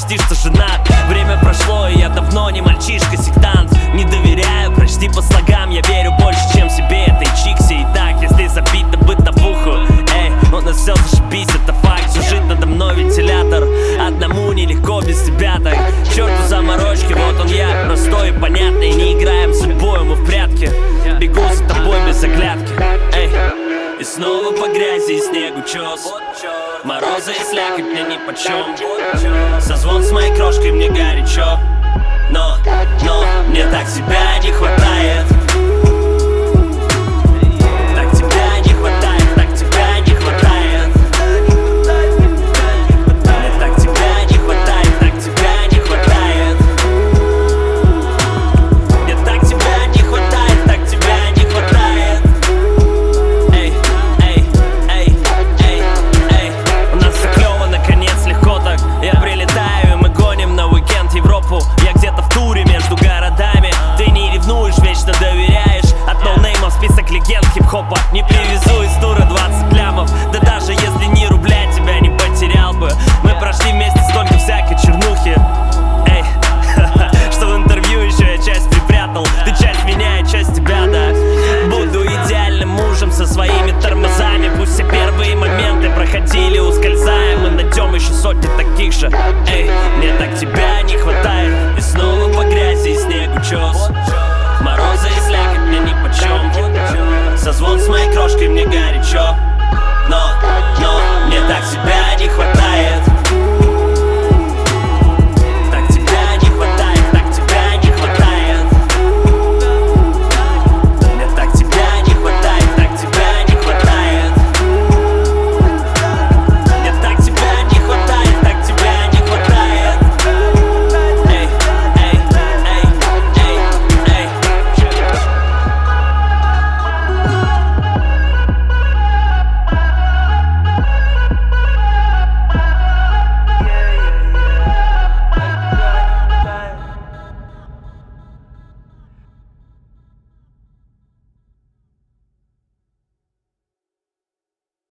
почти что женат. Время прошло, и я давно не мальчишка-сектант. Не доверяю, прочти по слогам, я верю больше, чем себе этой чиксе. И так, если забить на бытовуху, эй, у нас все зашибись, это факт. Жужжит надо мной вентилятор, одному нелегко без тебя так. Черту заморочки, вот он я, простой и понятный. Не играем с судьбой, мы в прятки. Бегу за тобой без оглядки, эй. И снова по грязи и снегу чёс. Морозы и слякоть мне нипочем. Созвон с моей крошкой, мне горячо. Но мне так тебя не хватает. Так тебя не хватает, так тебя не хватает. Мне так тебя не хватает, так тебя не хватает. Мне так тебя не хватает, так тебя не хватает. Эй, эй, эй, эй, эй. У нас все клево, наконец, легко так. Я прилетаю, и мы гоним на уикенд Европу. Я где-то в туре между городами. Ты не ревнуешь, вечно доверяешь. От ноунеймов список легенд хип-хопа. Не привезу из тура 20 лямов. Да даже если ни рубля тебя не потерял бы. Мы прошли вместе столько всякой чернухи. Эй, что в интервью еще я часть припрятал. Ты часть меня, я часть тебя, да. Буду идеальным мужем со своими тормозами. Пусть все первые моменты проходили, ускользая. Мы найдем еще сотни таких же. Эй, мне так тебя не хватает. И снова по грязи и снегу чёс. Морозы и слякоть мне нипочем. Созвон с моей крошкой, мне горячо. Но мне так тебя не хватает.